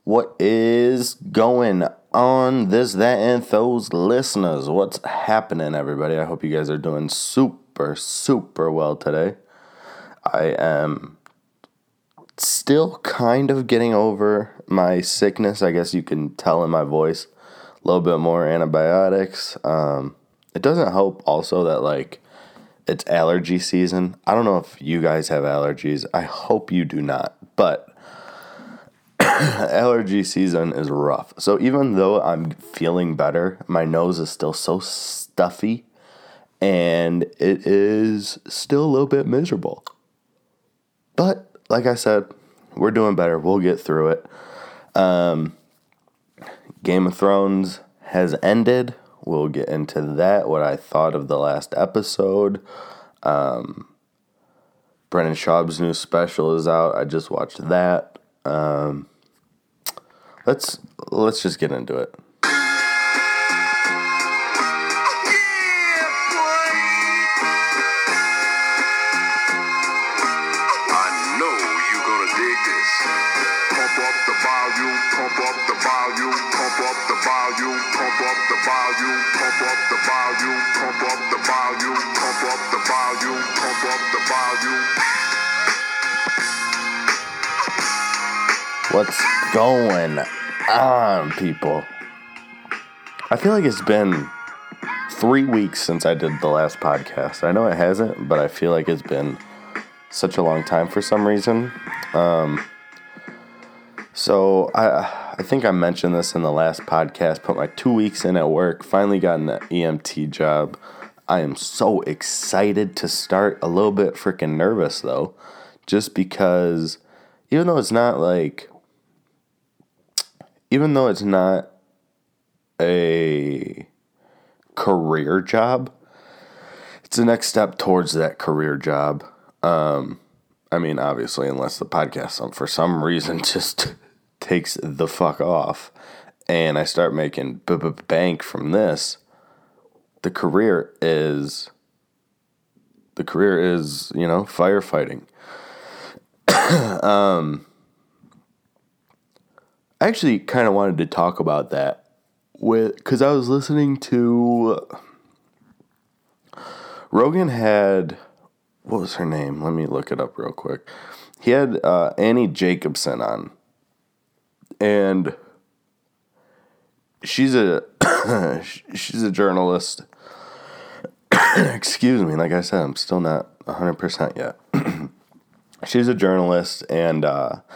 What is going on, this, that, and those listeners? What's happening, everybody? I hope you guys are doing super, super well today. I am still kind of getting over my sickness. I guess you can tell in my voice. A little bit more antibiotics. It doesn't help also that, it's allergy season. I don't know if you guys have allergies. I hope you do not, but allergy season is rough. So even though I'm feeling better, my nose is still so stuffy, and it is still a little bit miserable. But like I said, we're doing better. We'll get through it. Game of Thrones has ended. We'll get into that, what I thought of the last episode. Brendan Schaub's new special is out. I just watched that. Let's just get into it. What's going on, people? I feel like it's been 3 weeks since I did the last podcast. I know it hasn't, but I feel like it's been such a long time for some reason. So I think I mentioned this in the last podcast, put my 2 weeks in at work, finally got an EMT job. I am so excited to start, a little bit freaking nervous though, just because even though it's not a career job, it's the next step towards that career job. Obviously, unless the podcast for some reason just takes the fuck off and I start making bank from this, the career is, firefighting. I actually kind of wanted to talk about that because I was listening to Rogan had, what was her name? Let me look it up real quick. He had Annie Jacobson on, and she's a journalist. Excuse me, like I said, I'm still not 100% yet. She's a journalist, and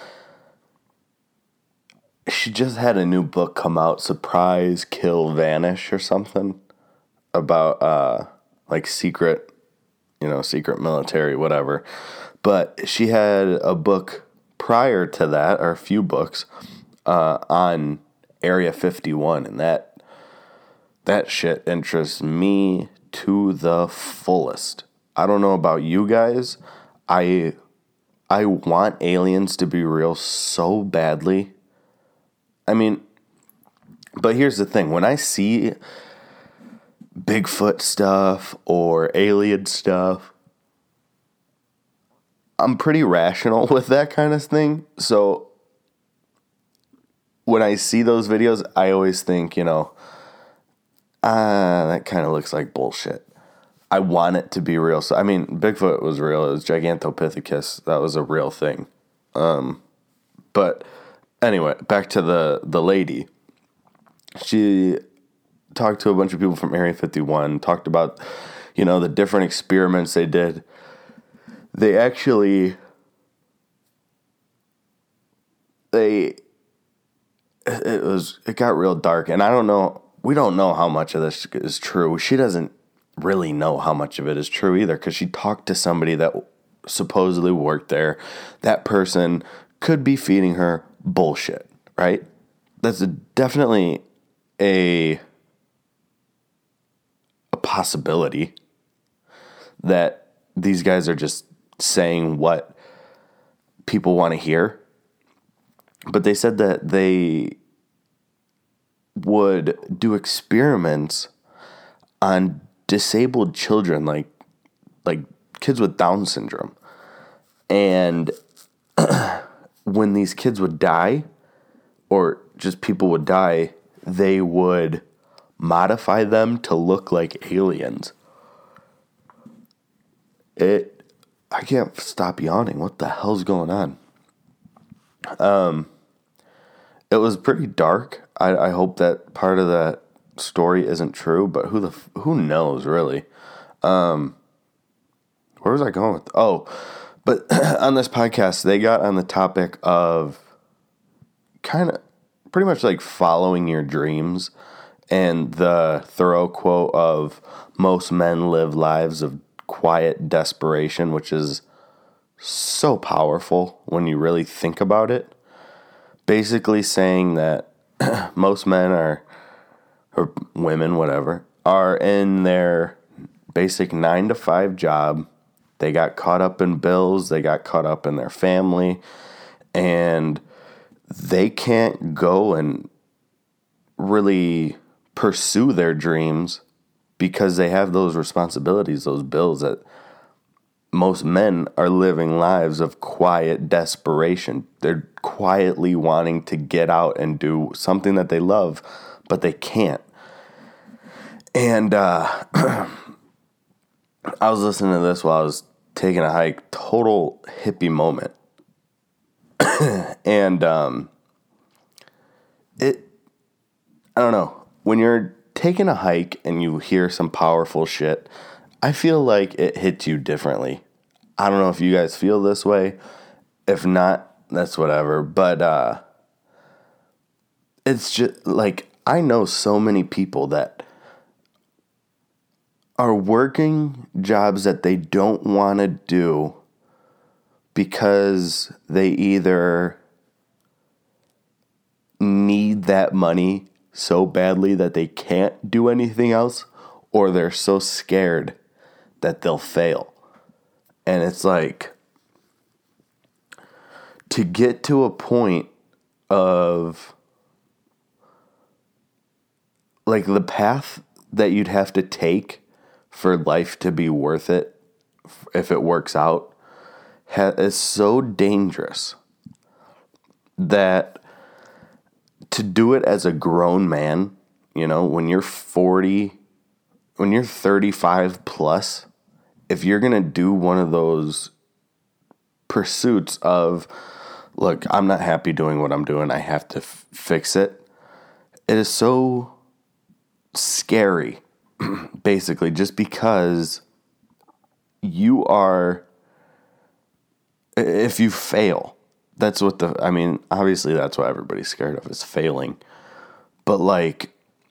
she just had a new book come out, Surprise, Kill, Vanish, or something, about secret military, whatever. But she had a book prior to that, or a few books, on Area 51, and that shit interests me to the fullest. I don't know about you guys. I want aliens to be real so badly. But here's the thing. When I see Bigfoot stuff or alien stuff, I'm pretty rational with that kind of thing. So when I see those videos, I always think, that kind of looks like bullshit. I want it to be real. So, Bigfoot was real. It was Gigantopithecus. That was a real thing. But anyway, back to the lady. She talked to a bunch of people from Area 51, talked about, the different experiments they did. They actually, it got real dark, and we don't know how much of this is true. She doesn't really know how much of it is true either, because she talked to somebody that supposedly worked there. That person could be feeding her bullshit, right? That's definitely a possibility that these guys are just saying what people want to hear. But they said that they would do experiments on disabled children, like kids with Down syndrome. And when these kids would die, or just people would die, they would modify them to look like aliens. I can't stop yawning. What the hell's going on? It was pretty dark. I hope that part of that story isn't true, but who knows, really? Where was I going with? Oh, but on this podcast, they got on the topic of kind of pretty much like following your dreams, and the Thoreau quote of most men live lives of quiet desperation, which is so powerful when you really think about it. Basically saying that most men or women, whatever, are in their basic 9-to-5 job. They got caught up in bills. They got caught up in their family. And they can't go and really pursue their dreams because they have those responsibilities, those bills that most men are living lives of quiet desperation. They're quietly wanting to get out and do something that they love, but they can't. And I was listening to this while I was taking a hike. Total hippie moment. And I don't know. When you're taking a hike and you hear some powerful shit, I feel like it hits you differently. I don't know if you guys feel this way. If not, that's whatever. But it's just like, I know so many people that are working jobs that they don't want to do because they either need that money so badly that they can't do anything else, or they're so scared that they'll fail. And it's like, to get to a point of like the path that you'd have to take for life to be worth it, if it works out, is so dangerous that to do it as a grown man, when you're 40, when you're 35 plus, if you're going to do one of those pursuits of, look, I'm not happy doing what I'm doing, I have to fix it, it is so scary, basically, just because you are, if you fail, that's what obviously that's what everybody's scared of, is failing. But like,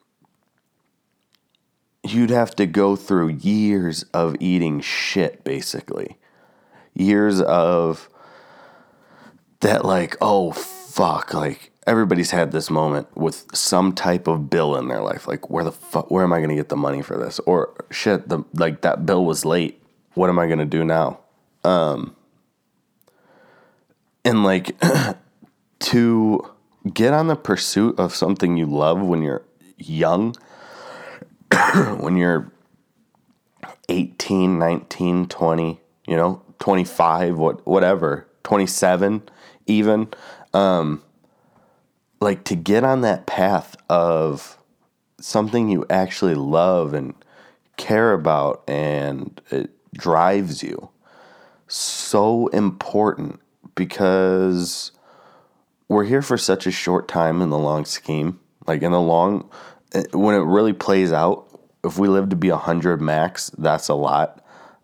you'd have to go through years of eating shit, basically. Years of that, like, oh, fuck, like, everybody's had this moment with some type of bill in their life. Like, where am I going to get the money for this? Or, shit, that bill was late. What am I going to do now? And, like, to get on the pursuit of something you love when you're young, when you're 18, 19, 20, 25, whatever, 27 even, like, to get on that path of something you actually love and care about and it drives you, so important, because we're here for such a short time in the long scheme. Like, when it really plays out, if we live to be 100 max, that's a lot.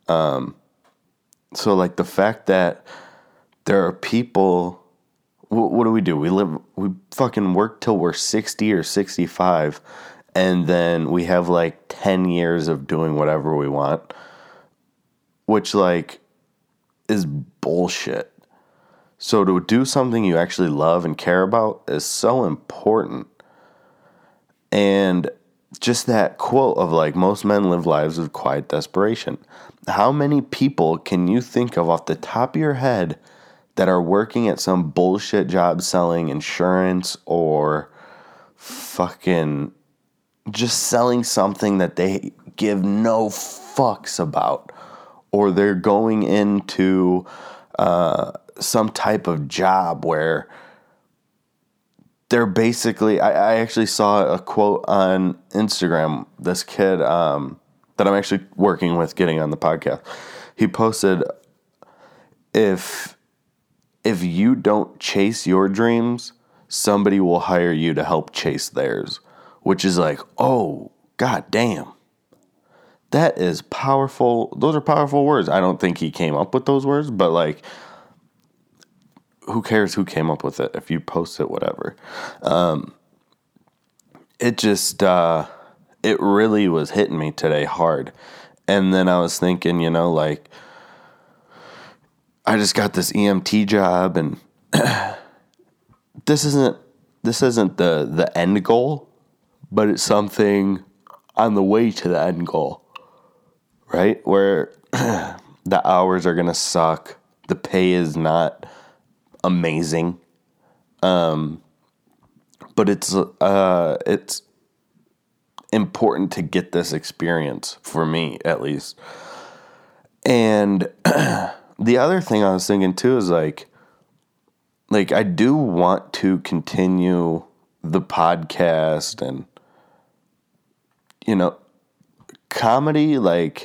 So, like, the fact that there are people, what do? We fucking work till we're 60 or 65, and then we have, like, 10 years of doing whatever we want, which, like, is bullshit. So to do something you actually love and care about is so important. And just that quote of, like, most men live lives of quiet desperation. How many people can you think of off the top of your head that are working at some bullshit job selling insurance or fucking just selling something that they give no fucks about? Or they're going into some type of job where they're basically, I actually saw a quote on Instagram. This kid that I'm actually working with getting on the podcast, he posted, if you don't chase your dreams, somebody will hire you to help chase theirs, which is like, oh, god damn. That is powerful. Those are powerful words. I don't think he came up with those words, but like, who cares who came up with it? If you post it, whatever. It just, it really was hitting me today hard. And then I was thinking, like, I just got this EMT job, and this isn't the end goal, but it's something on the way to the end goal, right? Where the hours are going to suck. The pay is not amazing. But it's important to get this experience, for me at least. And the other thing I was thinking too is like I do want to continue the podcast, and comedy, like,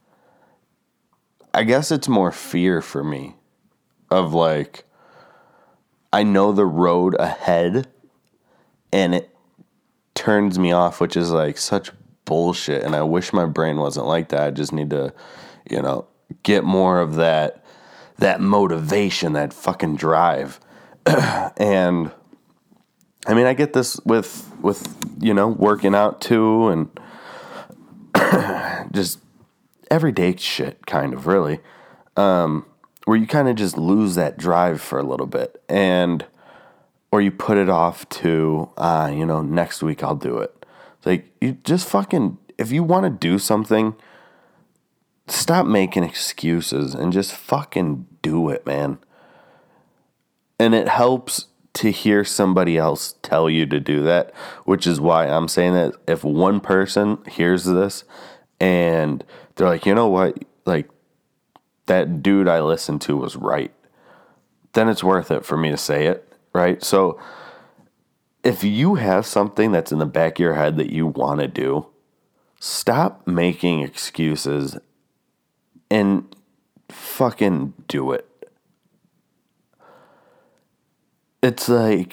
I guess it's more fear for me of like, I know the road ahead and it turns me off, which is like such bullshit. And I wish my brain wasn't like that. I just need to, get more of that motivation, that fucking drive. And I mean, I get this with working out too, and just everyday shit, kind of, really, where you kind of just lose that drive for a little bit, or you put it off to, next week I'll do it. It's like, you just fucking, if you want to do something, stop making excuses and just fucking do it, man. And it helps to hear somebody else tell you to do that, which is why I'm saying that if one person hears this and they're like, you know what, like, that dude I listened to was right, then it's worth it for me to say it, right? So if you have something that's in the back of your head that you want to do, stop making excuses and fucking do it. It's like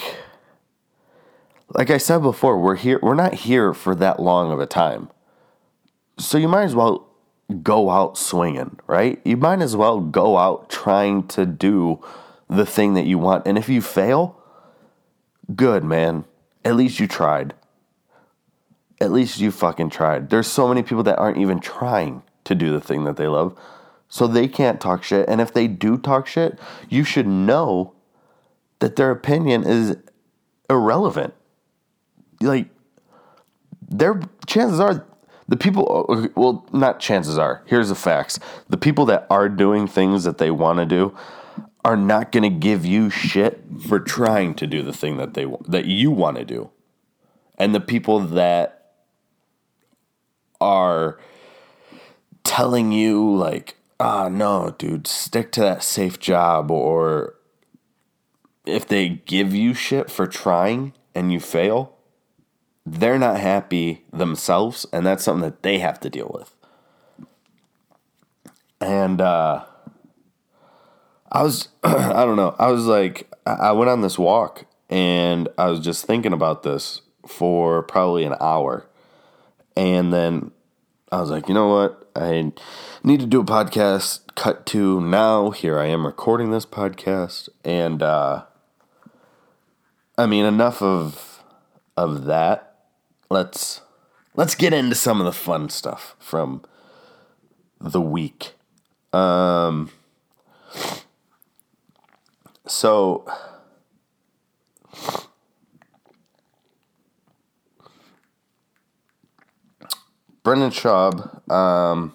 I said before, we're not here for that long of a time. So you might as well go out swinging, right? You might as well go out trying to do the thing that you want. And if you fail, good, man. At least you tried. At least you fucking tried. There's so many people that aren't even trying to do the thing that they love, so they can't talk shit. And if they do talk shit, you should know that their opinion is irrelevant. Like, their chances are, the people, well, not chances are, here's the facts. The people that are doing things that they want to do are not going to give you shit for trying to do the thing that you want to do. And the people that are telling you like, no, dude, stick to that safe job, or if they give you shit for trying and you fail, they're not happy themselves, and that's something that they have to deal with. And I was, I don't know, I was like, I went on this walk, and I was just thinking about this for probably an hour. And then I was like, you know what? I need to do a podcast. Cut to now. Here I am recording this podcast. And, I mean, enough of that. Let's get into some of the fun stuff from the week. So Brendan Schaub,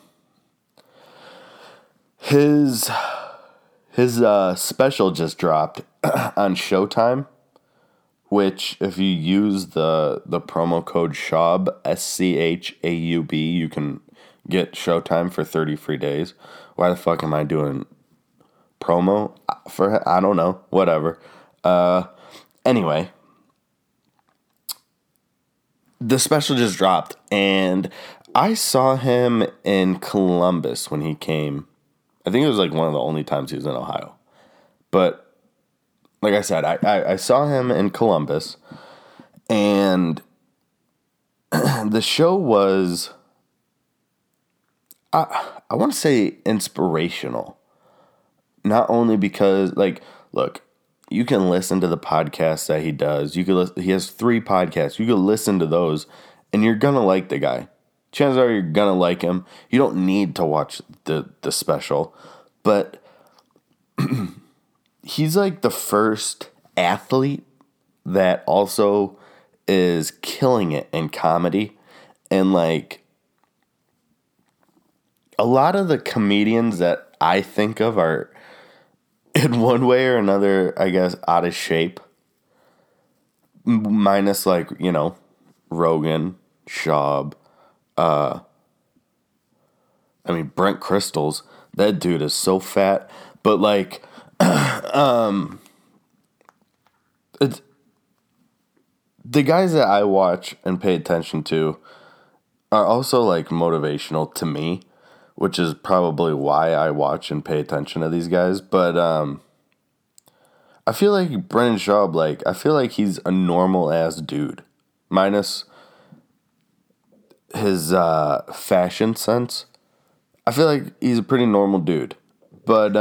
his special just dropped on Showtime, which if you use the promo code Schaub, SCHAUB, you can get Showtime for 30 free days. Why the fuck am I doing promo for? I don't know. Whatever. Anyway, the special just dropped, and I saw him in Columbus when he came. I think it was like one of the only times he was in Ohio. But like I said, I saw him in Columbus, and the show was, I want to say, inspirational. Not only because, like, look, you can listen to the podcasts that he does. He has 3 podcasts. You can listen to those, and you're gonna like the guy. Chances are you're gonna like him. You don't need to watch the special, but he's like the first athlete that also is killing it in comedy. And like a lot of the comedians that I think of are in one way or another, I guess, out of shape. Minus like, Rogan, Schaub, Brent Crystals. That dude is so fat. But like it's the guys that I watch and pay attention to are also like motivational to me, which is probably why I watch and pay attention to these guys. But I feel like Brendan Schaub, like, I feel like he's a normal ass dude, minus his fashion sense. I feel like he's a pretty normal dude. But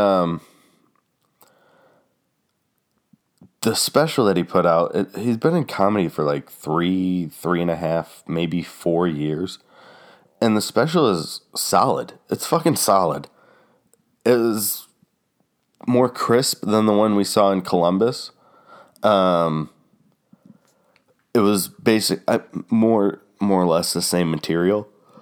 the special that he put out, he's been in comedy for like 3.5, maybe 4 years. And the special is solid. It's fucking solid. It was more crisp than the one we saw in Columbus. It was more or less the same material.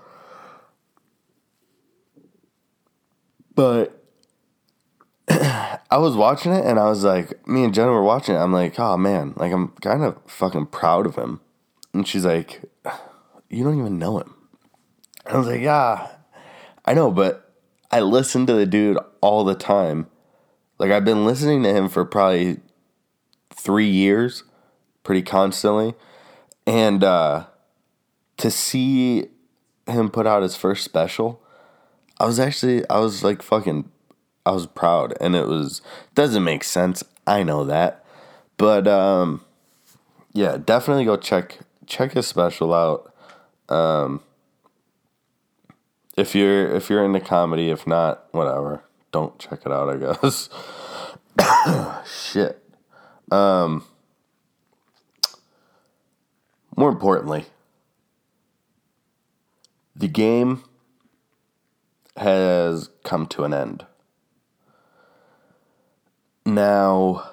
But I was watching it, and I was like, me and Jenna were watching it. I'm like, oh man, like, I'm kind of fucking proud of him. And she's like, you don't even know him. I was like, yeah, I know, but I listen to the dude all the time. Like, I've been listening to him for probably 3 years, pretty constantly. And to see him put out his first special, I was proud. And doesn't make sense. I know that. But, yeah, definitely go check his special out. If you're into comedy, if not, whatever. Don't check it out, I guess. Shit. More importantly, the game has come to an end. Now,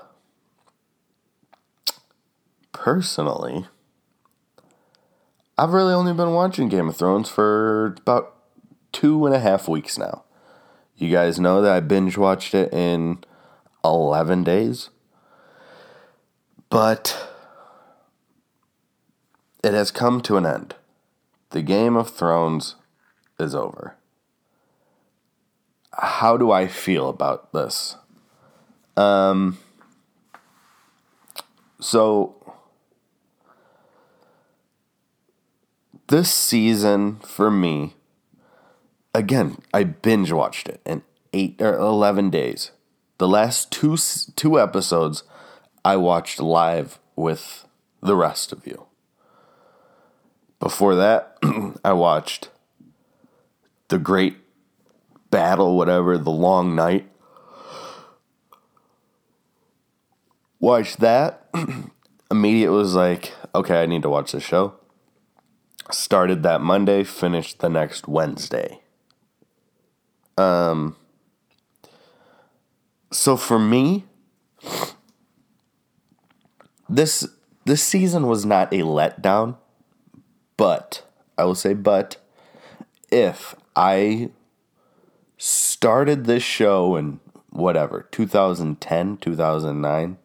personally, I've really only been watching Game of Thrones for about 2.5 weeks now. You guys know that I binge watched it in 11 days. But it has come to an end. The Game of Thrones is over. How do I feel about this? So this season for me, again, I binge watched it in 8 or 11 days. The last two episodes I watched live with the rest of you. Before that, I watched The Great Battle, whatever, The Long Night. Watched that. Immediately was like, okay, I need to watch this show. Started that Monday, finished the next Wednesday. So for me, this season was not a letdown, but I will say if I started this show in 2010, 2009,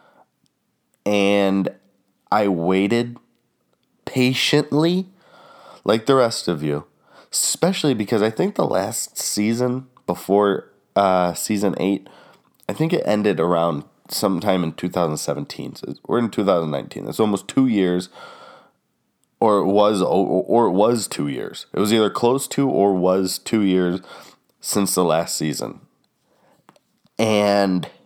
and I waited patiently like the rest of you, especially because I think the last season before season 8, I think it ended around sometime in 2017. So we're in 2019. That's almost 2 years or it was 2 years. It was either close to or was 2 years since the last season. And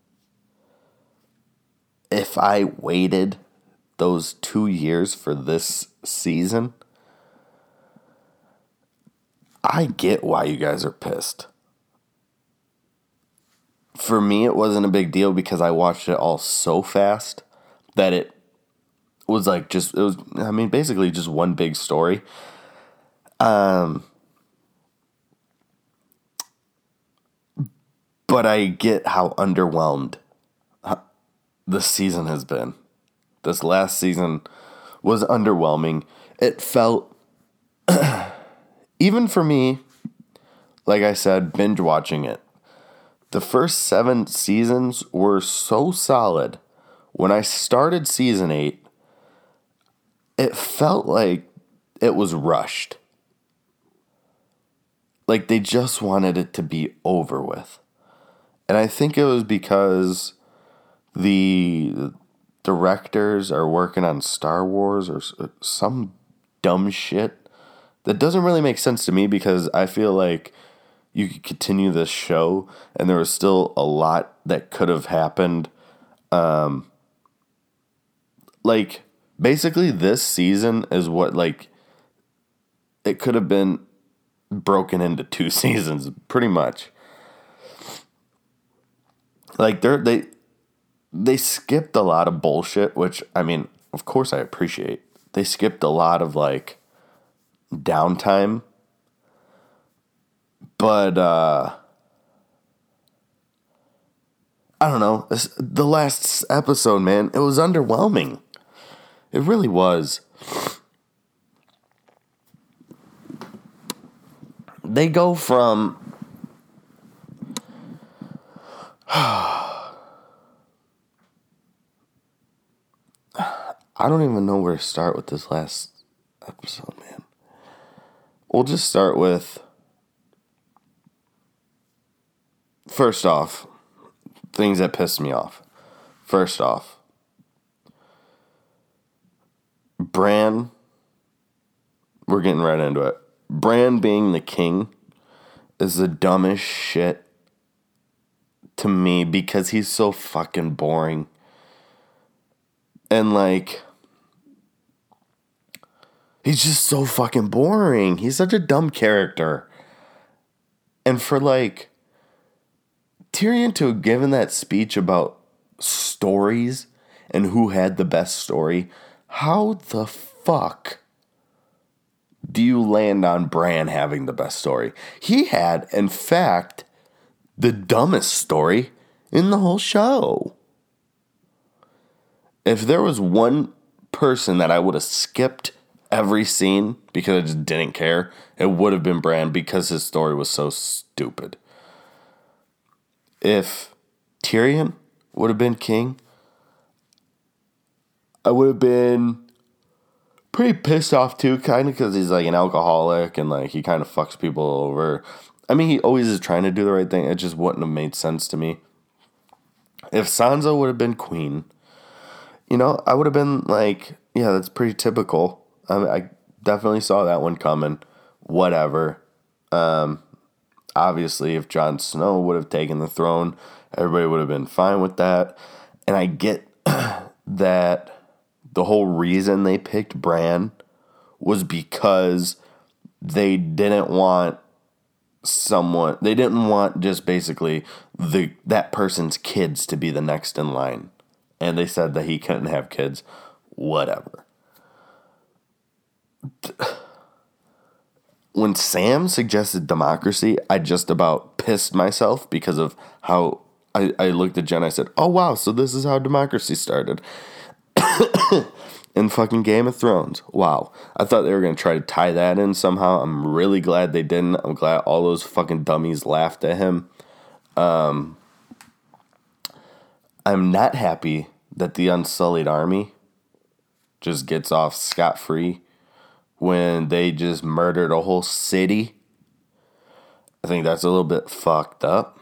if I waited those 2 years for this season, I get why you guys are pissed. For me, it wasn't a big deal because I watched it all so fast that it was basically just one big story. But I get how underwhelmed this season has been. This last season was underwhelming. It felt, even for me, like I said, binge watching it. The first 7 seasons were so solid. When I started season 8, it felt like it was rushed. Like they just wanted it to be over with. And I think it was because the directors are working on Star Wars or some dumb shit that doesn't really make sense to me, because I feel like you could continue this show and there was still a lot that could have happened. Basically this season is what, it could have been broken into 2 seasons, pretty much. They skipped a lot of bullshit, which, I mean, of course I appreciate. They skipped a lot of, downtime. But, I don't know. The last episode, man, it was underwhelming. It really was. They go from... I don't even know where to start with this last episode, man. We'll just start with... First off, things that pissed me off. First off, Bran, we're getting right into it. Bran being the king is the dumbest shit to me because he's so fucking boring. And he's just so fucking boring. He's such a dumb character. And for Tyrion to have given that speech about stories and who had the best story, how the fuck do you land on Bran having the best story? He had, in fact, the dumbest story in the whole show. If there was one person that I would have skipped every scene because I just didn't care, it would have been Bran, because his story was so stupid. If Tyrion would have been king, I would have been pretty pissed off too, kind of, because he's an alcoholic and he kind of fucks people over. I mean, he always is trying to do the right thing. It just wouldn't have made sense to me. If Sansa would have been queen, I would have been yeah, that's pretty typical. I definitely saw that one coming. Whatever. Obviously, if Jon Snow would have taken the throne, everybody would have been fine with that. And I get that the whole reason they picked Bran was because they didn't want just basically that person's kids to be the next in line. And they said that he couldn't have kids. Whatever. When Sam suggested democracy, I just about pissed myself because of how I looked at Jen. I said, oh, wow, so this is how democracy started. In fucking Game of Thrones. Wow. I thought they were going to try to tie that in somehow. I'm really glad they didn't. I'm glad all those fucking dummies laughed at him. I'm not happy that the Unsullied Army just gets off scot-free when they just murdered a whole city. I think that's a little bit fucked up.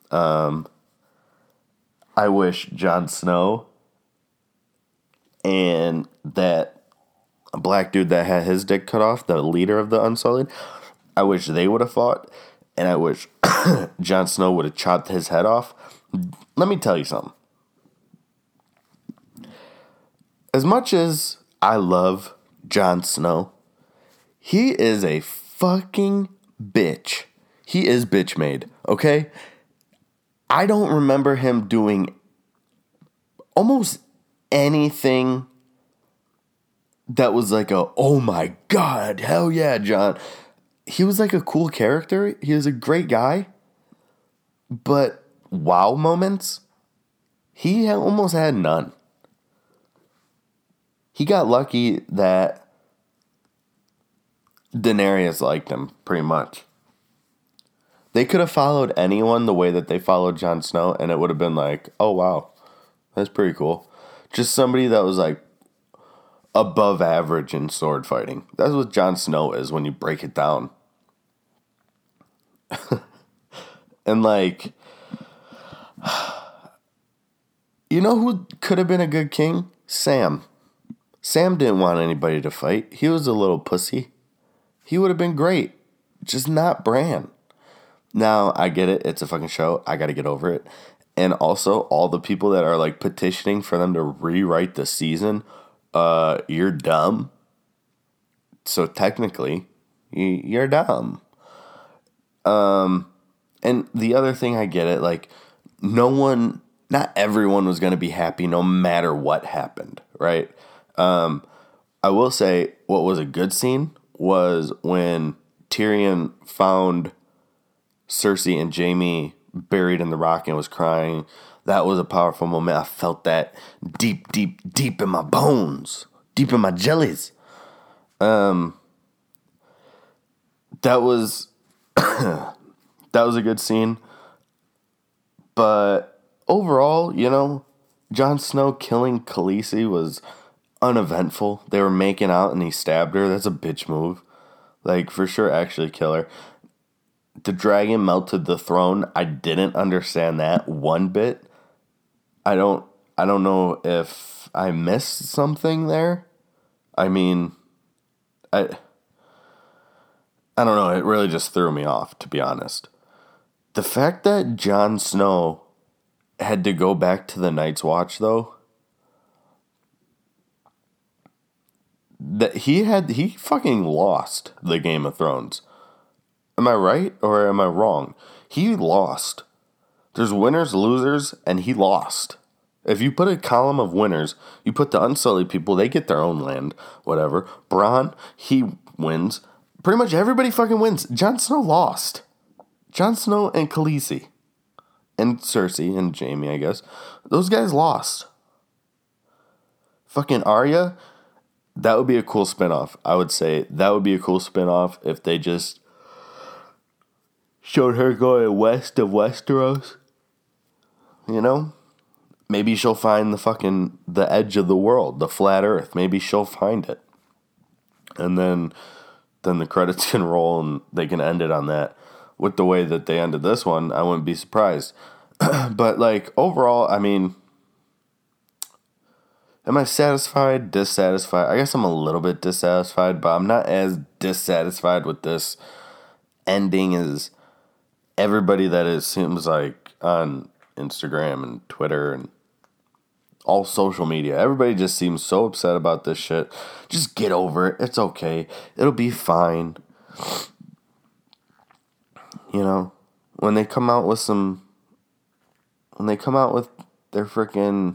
I wish Jon Snow and that black dude that had his dick cut off, the leader of the Unsullied. I wish they would have fought, and I wish Jon Snow would have chopped his head off. Let me tell you something. As much as I love Jon Snow, he is a fucking bitch. He is bitch made, okay? I don't remember him doing almost anything that was like oh my God, hell yeah, Jon. He was like a cool character. He was a great guy. But wow moments, he almost had none. He got lucky that Daenerys liked him, pretty much. They could have followed anyone the way that they followed Jon Snow, and it would have been like, oh wow, that's pretty cool. Just somebody that was like above average in sword fighting. That's what Jon Snow is when you break it down. And like, you know who could have been a good king? Sam. Sam didn't want anybody to fight. He was a little pussy. He would have been great. Just not Bran. Now, I get it. It's a fucking show. I got to get over it. And also, all the people that are like petitioning for them to rewrite the season, you're dumb. So technically, you're dumb. And the other thing, I get it. Like, not everyone was going to be happy no matter what happened, right? I will say what was a good scene was when Tyrion found Cersei and Jaime buried in the rock and was crying. That was a powerful moment. I felt that deep, deep, deep in my bones, deep in my jellies. That was that was a good scene. But overall, Jon Snow killing Khaleesi was uneventful. They were making out and he stabbed her. That's a bitch move. Like, for sure, actually kill her. The dragon melted the throne. I didn't understand that one bit. I don't know if I missed something there. I mean, I don't know. It really just threw me off, to be honest. The fact that Jon Snow had to go back to the Night's Watch, though, that he fucking lost the Game of Thrones. Am I right or am I wrong? He lost. There's winners, losers, and he lost. If you put a column of winners, you put the Unsullied people, they get their own land, whatever. Bronn, he wins. Pretty much everybody fucking wins. Jon Snow lost. Jon Snow and Khaleesi. And Cersei and Jaime, I guess. Those guys lost. Fucking Arya, that would be a cool spinoff. I would say that would be a cool spinoff if they just showed her going west of Westeros. Maybe she'll find the edge of the world, the flat earth. Maybe she'll find it. And then the credits can roll and they can end it on that. With the way that they ended this one, I wouldn't be surprised. But like overall, I mean, am I satisfied, dissatisfied? I guess I'm a little bit dissatisfied, but I'm not as dissatisfied with this ending as everybody that it seems like on Instagram and Twitter and all social media. Everybody just seems so upset about this shit. Just get over it. It's okay. It'll be fine. When they come out with their freaking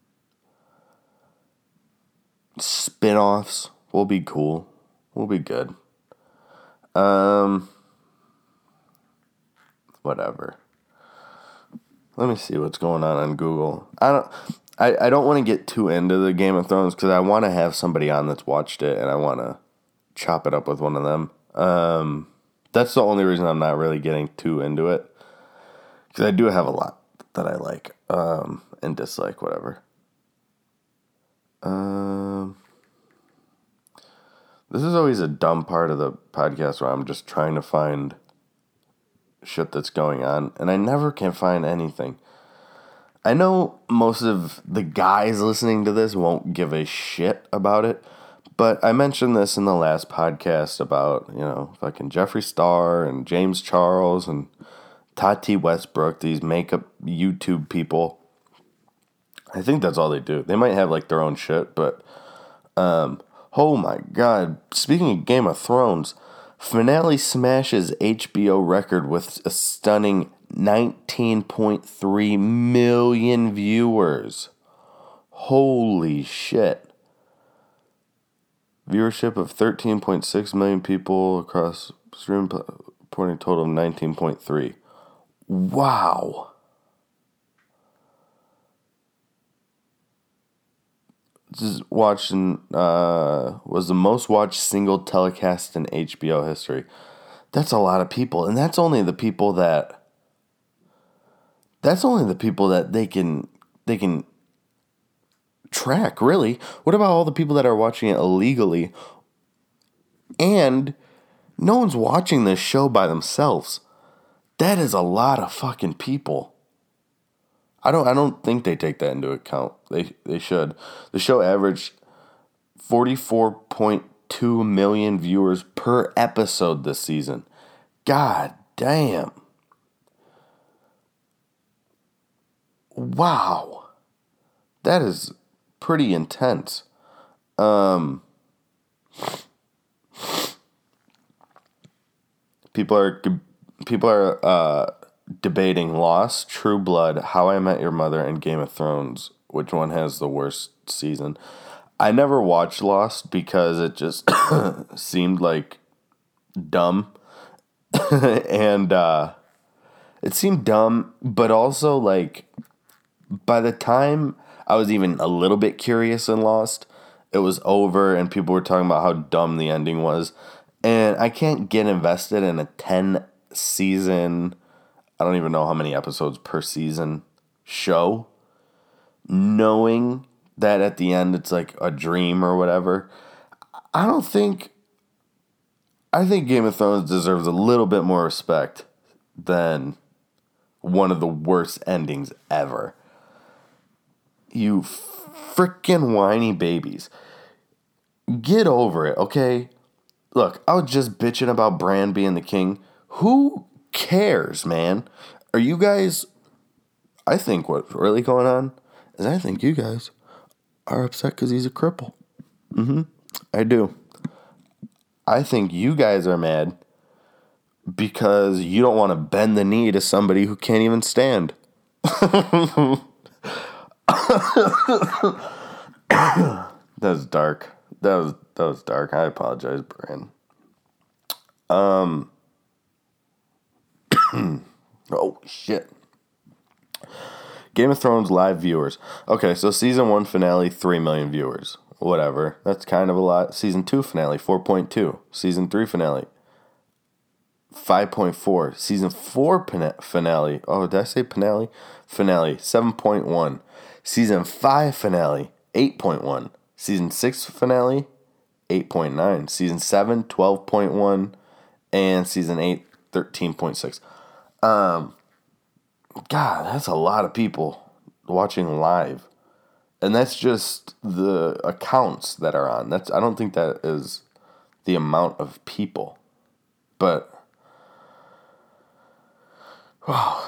spin-offs, we'll be cool. We'll be good. Whatever. Let me see what's going on Google. I don't want to get too into the Game of Thrones because I want to have somebody on that's watched it and I want to chop it up with one of them. That's the only reason I'm not really getting too into it. Because I do have a lot that I like and dislike, whatever. This is always a dumb part of the podcast where I'm just trying to find shit that's going on. And I never can find anything. I know most of the guys listening to this won't give a shit about it. But I mentioned this in the last podcast about, fucking Jeffree Star and James Charles and Tati Westbrook, these makeup YouTube people. I think that's all they do. They might have like their own shit, but oh my god. Speaking of Game of Thrones, finale smashes HBO record with a stunning 19.3 million viewers. Holy shit. Viewership of 13.6 million people across stream, reporting a total of 19.3. Wow. This is was the most watched single telecast in HBO history. That's a lot of people, and that's only the people that they can track, really. What about all the people that are watching it illegally? And no one's watching this show by themselves. That is a lot of fucking people. I don't think they take that into account. They should. The show averaged 44.2 million viewers per episode this season. God damn. Wow. That is pretty intense. People are debating Lost, True Blood, How I Met Your Mother, and Game of Thrones. Which one has the worst season? I never watched Lost because it just seemed like dumb. And it seemed dumb, but also like by the time I was even a little bit curious in Lost, it was over and people were talking about how dumb the ending was. And I can't get invested in a 10 season, I don't even know how many episodes per season show, knowing that at the end it's like a dream or whatever. I think Game of Thrones deserves a little bit more respect than one of the worst endings ever. You freaking whiny babies. Get over it, okay? Look, I was just bitching about Bran being the king. Who cares, man? Are you guys... I think what's really going on is I think you guys are upset because he's a cripple. I do. I think you guys are mad because you don't want to bend the knee to somebody who can't even stand. That was dark. That was dark. I apologize, Bran. Oh, shit. Game of Thrones live viewers. Okay, so season 1 finale, 3 million viewers. Whatever. That's kind of a lot. Season 2 finale, 4.2. Season 3 finale, 5.4. Season 4 finale. Oh, did I say finale? Finale, 7.1. Season 5 finale, 8.1. Season 6 finale, 8.9. Season 7, 12.1. And season 8, 13.6. God, that's a lot of people watching live. And that's just the accounts that are on. I don't think that is the amount of people. But, wow.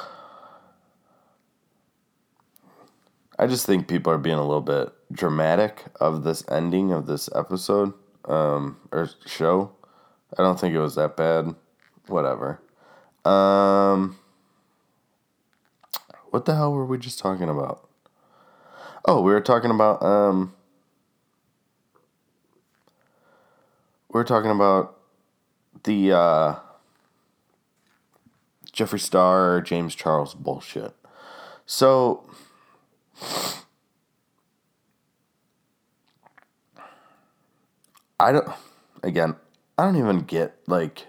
I just think people are being a little bit dramatic of this ending of this episode, or show. I don't think it was that bad. Whatever. What the hell were we just talking about? Oh, we were talking about the Jeffree Star, James Charles bullshit. So I don't even get like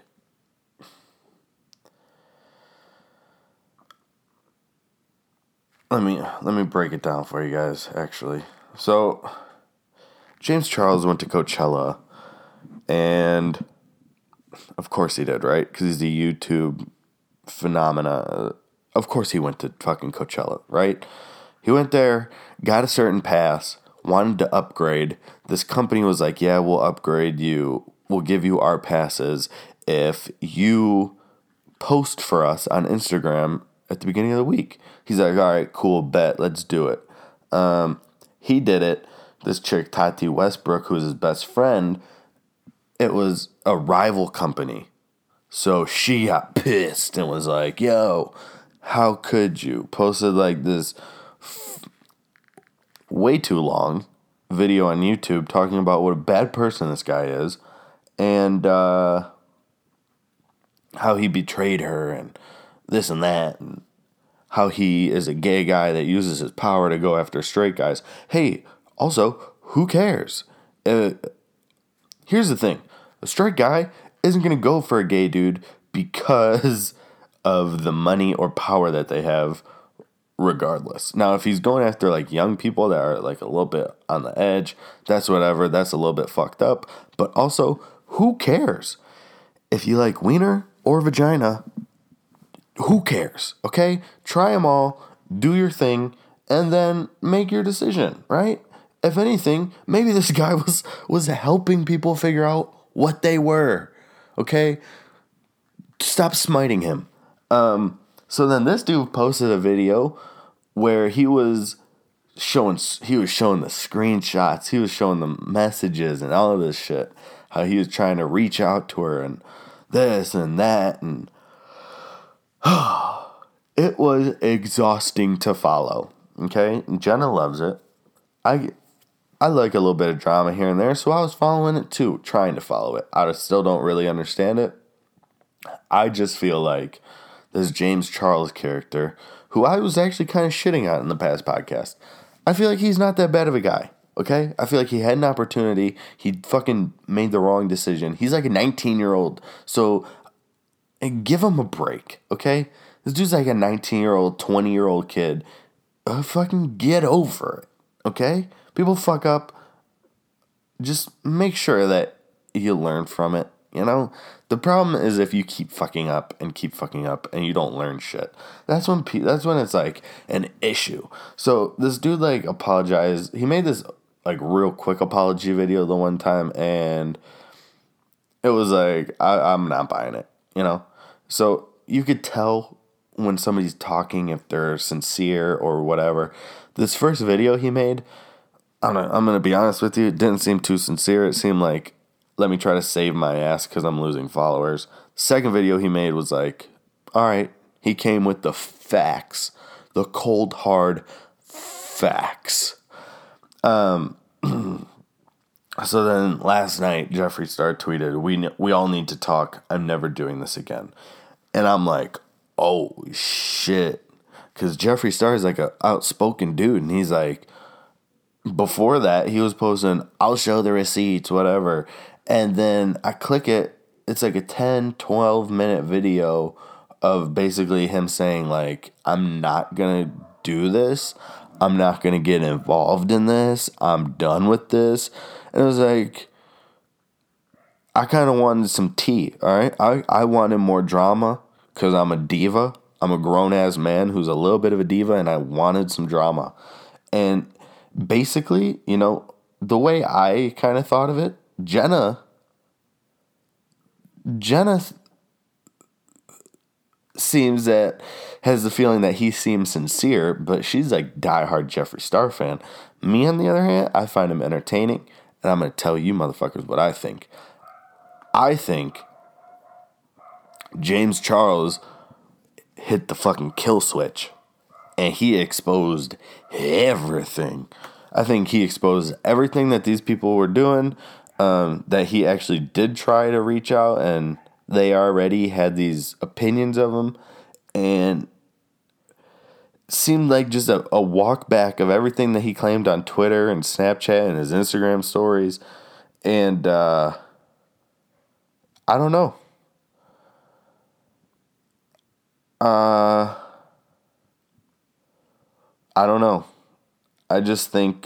Let me break it down for you guys, actually. So, James Charles went to Coachella, and of course he did, right? Because he's a YouTube phenomena. Of course he went to fucking Coachella, right? He went there, got a certain pass, wanted to upgrade. This company was like, yeah, we'll upgrade you. We'll give you our passes if you post for us on Instagram at the beginning of the week. He's like, all right, cool, bet, let's do it. He did it. This chick, Tati Westbrook, who's his best friend, it was a rival company. So she got pissed and was like, yo, how could you? Posted like this way too long video on YouTube talking about what a bad person this guy is and how he betrayed her and this and that and how he is a gay guy that uses his power to go after straight guys. Hey, also, who cares? Here's the thing. A straight guy isn't going to go for a gay dude because of the money or power that they have regardless. Now, if he's going after like young people that are like a little bit on the edge, that's whatever. That's a little bit fucked up. But also, who cares? If you like wiener or vagina, who cares? Okay? Try them all, do your thing, and then make your decision, right? If anything, maybe this guy was helping people figure out what they were. Okay? Stop smiting him. So then this dude posted a video where he was showing the screenshots, he was showing the messages and all of this shit. How he was trying to reach out to her and this and that, and it was exhausting to follow. Okay? And Jenna loves it. I like a little bit of drama here and there, so I was following it too, trying to follow it. I still don't really understand it. I just feel like this James Charles character, who I was actually kind of shitting on in the past podcast, I feel like he's not that bad of a guy, okay? I feel like he had an opportunity. He fucking made the wrong decision. He's like a 19-year-old, so give him a break, okay? This dude's like a 19-year-old, 20-year-old kid. Fucking get over it, okay? People fuck up. Just make sure that you learn from it, you know? The problem is if you keep fucking up and you don't learn shit. That's when it's like an issue. So this dude like apologized. He made this like real quick apology video the one time, and it was like I'm not buying it, you know? So you could tell when somebody's talking if they're sincere or whatever. This first video he made, I'm going to be honest with you, it didn't seem too sincere. It seemed like, let me try to save my ass because I'm losing followers. Second video he made was like, all right, he came with the facts, the cold, hard facts. So then last night, Jeffree Star tweeted, we all need to talk. I'm never doing this again. And I'm like, oh, shit. Because Jeffree Star is like an outspoken dude, and he's like, before that, he was posting, I'll show the receipts, whatever. And then I click it. It's like a 10, 12-minute video of basically him saying, like, I'm not going to do this. I'm not going to get involved in this. I'm done with this. And it was like, I kind of wanted some tea, all right? I wanted more drama because I'm a diva. I'm a grown-ass man who's a little bit of a diva, and I wanted some drama. And basically, you know, the way I kind of thought of it, Jenna seems that has the feeling that he seems sincere, but she's like diehard Jeffree Star fan. Me, on the other hand, I find him entertaining, and I'm going to tell you motherfuckers what I think. I think James Charles hit the fucking kill switch, and he exposed everything. I think he exposed everything that these people were doing, that he actually did try to reach out, and they already had these opinions of him, and seemed like just a walk back of everything that he claimed on Twitter and Snapchat and his Instagram stories. And I don't know. I don't know. I just think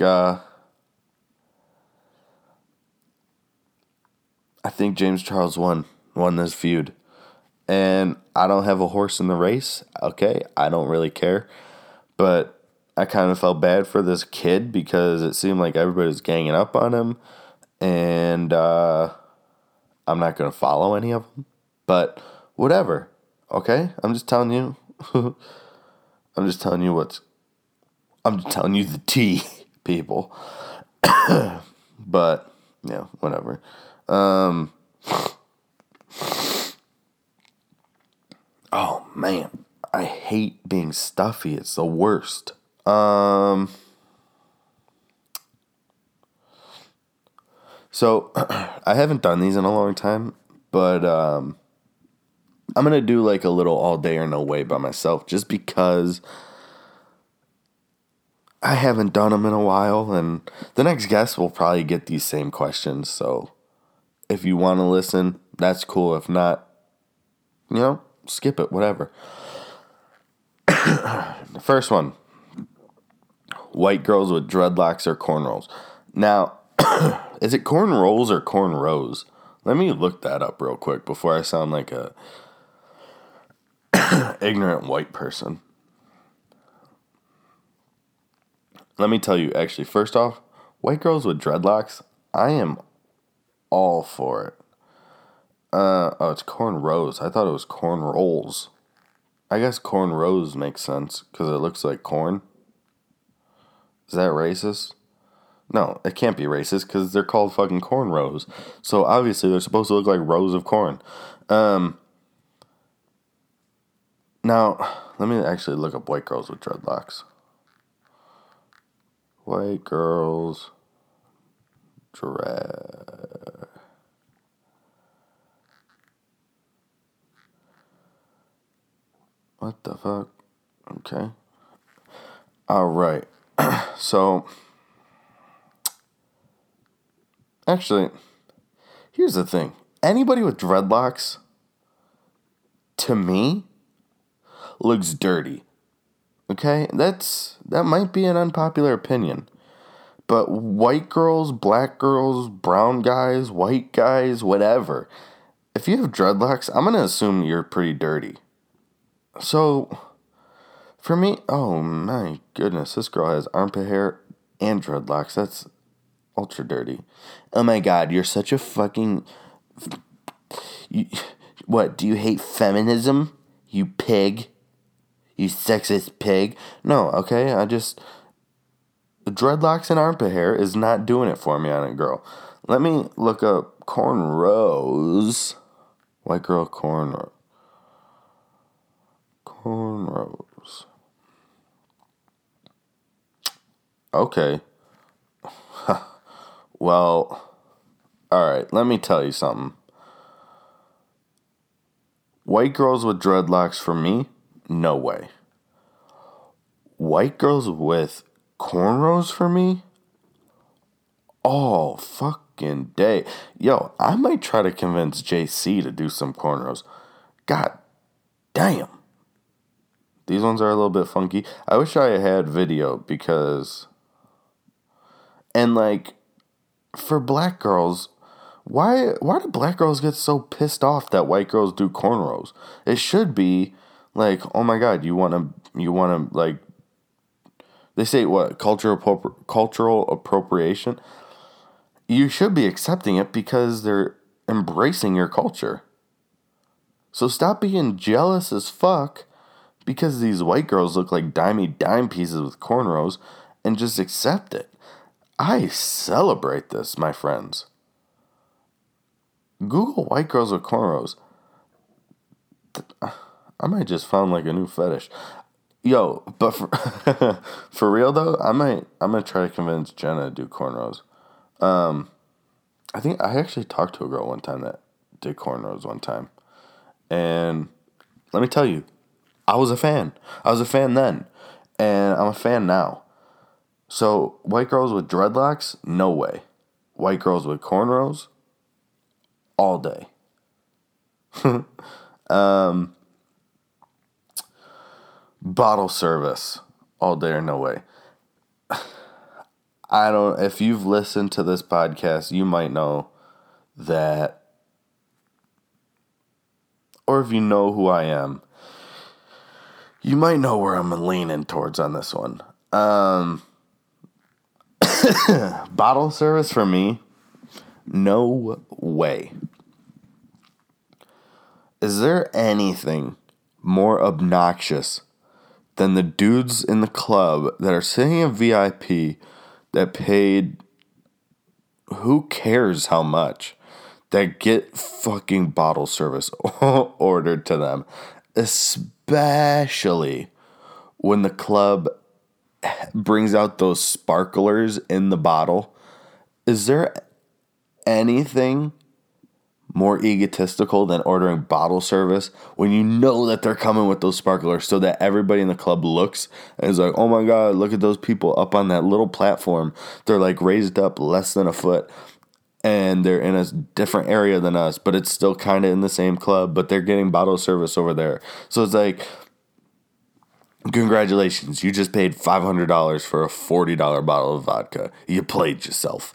I think James Charles won this feud. And I don't have a horse in the race, okay? I don't really care. But I kind of felt bad for this kid because it seemed like everybody was ganging up on him. And I'm not going to follow any of them. But whatever. Okay? I'm just telling you. I'm just telling you the tea, people. But, yeah, whatever. Oh, man. I hate being stuffy. It's the worst. So, I haven't done these in a long time, but I'm going to do like a little all day or no way by myself just because I haven't done them in a while, and the next guest will probably get these same questions. So, if you want to listen, that's cool. If not, skip it, whatever. The first one, white girls with dreadlocks or cornrows. Now, is it cornrows or cornrows? Let me look that up real quick before I sound like a ignorant white person. Let me tell you, actually, first off, white girls with dreadlocks, I am all for it. It's cornrows. I thought it was corn rolls. I guess cornrows makes sense because it looks like corn. Is that racist? No, it can't be racist because they're called fucking cornrows. So obviously they're supposed to look like rows of corn. Now, let me actually look up white girls with dreadlocks. White girls dread. What the fuck? Okay. All right. So, actually, here's the thing. Anybody with dreadlocks, to me, looks dirty. Okay? That might be an unpopular opinion. But white girls, black girls, brown guys, white guys, whatever. If you have dreadlocks, I'm going to assume you're pretty dirty. So, for me, oh my goodness, this girl has armpit hair and dreadlocks. That's ultra dirty. Oh my god, you're such a fucking... What, do you hate feminism? You pig? You sexist pig? No, okay, dreadlocks and armpit hair is not doing it for me on a girl. Let me look up cornrows. White girl cornrows. Okay. Well, alright, let me tell you something. White girls with dreadlocks for me, no way. White girls with cornrows for me, all fucking day. Yo, I might try to convince JC to do some cornrows. God damn. These ones are a little bit funky. I wish I had video because... And like, for black girls, why do black girls get so pissed off that white girls do cornrows? It should be like, oh my god, you wanna like, they say what, cultural appropriation? You should be accepting it because they're embracing your culture. So stop being jealous as fuck because these white girls look like dime pieces with cornrows and just accept it. I celebrate this, my friends. Google white girls with cornrows. I might just found like a new fetish. Yo, but for real though, I'm gonna try to convince Jenna to do cornrows. I think I actually talked to a girl one time that did cornrows one time. And let me tell you, I was a fan. I was a fan then. And I'm a fan now. So, white girls with dreadlocks? No way. White girls with cornrows? All day. Bottle service? All day or no way. If you've listened to this podcast, you might know that, or if you know who I am, you might know where I'm leaning towards on this one. Bottle service for me, no way. Is there anything more obnoxious than the dudes in the club that are sitting in VIP that paid who cares how much, that get fucking bottle service ordered to them, especially when the club brings out those sparklers in the bottle? Is there anything more egotistical than ordering bottle service when you know that they're coming with those sparklers so that everybody in the club looks and is like, oh my God, look at those people up on that little platform. They're like raised up less than a foot and they're in a different area than us, but it's still kind of in the same club, but they're getting bottle service over there. So it's like, congratulations, you just paid $500 for a $40 bottle of vodka. You played yourself.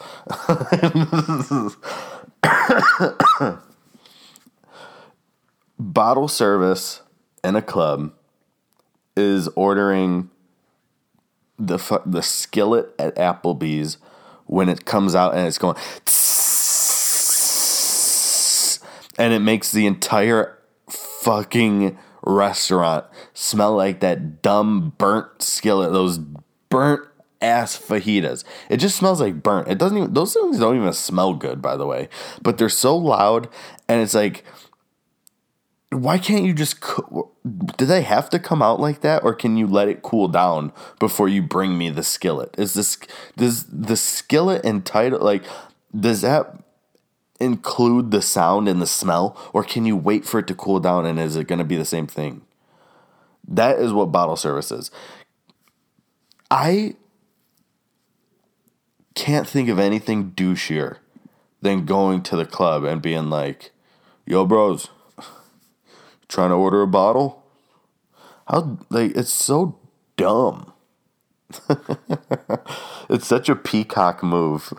Bottle service in a club is ordering the skillet at Applebee's when it comes out and it's going and it makes the entire fucking restaurant smell like that dumb burnt skillet, those burnt ass fajitas. It just smells like burnt. It doesn't even, those things don't even smell good, by the way, but they're so loud and it's like, why can't you just do they have to come out like that, or can you let it cool down before you bring me the skillet? Does the skillet entitled, like, does that include the sound and the smell, or can you wait for it to cool down and is it going to be the same thing? That is what bottle service is. I can't think of anything douchier than going to the club and being like, yo bros, trying to order a bottle? How, like, it's so dumb. It's such a peacock move.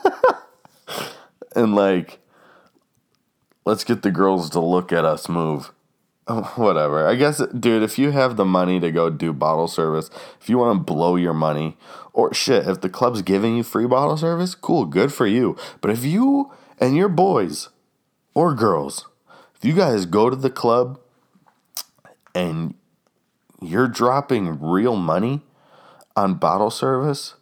And like, let's get the girls to look at us move. Oh, whatever. I guess, dude, if you have the money to go do bottle service, if you want to blow your money, or shit, if the club's giving you free bottle service, cool, good for you. But if you and your boys or girls, if you guys go to the club and you're dropping real money on bottle service,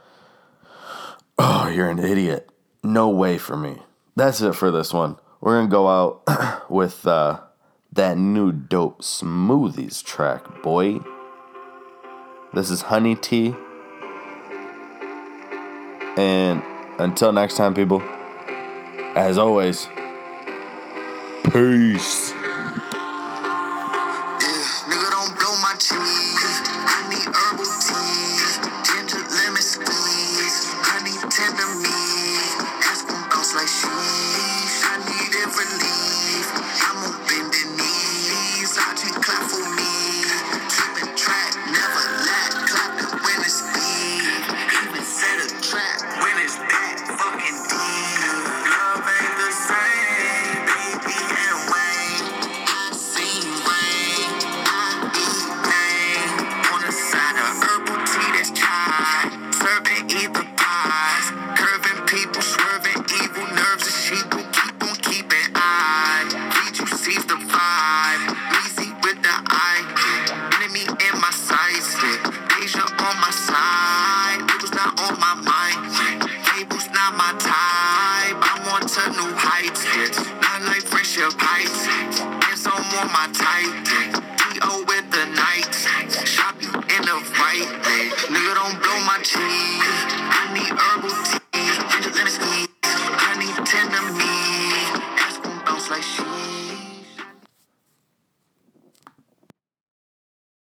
oh, you're an idiot. No way for me. That's it for this one. We're going to go out with that new dope Smoothies track, boy. This is Honey Tea. And until next time, people, as always, peace. My type, T.O. with the night, shop you in the right day.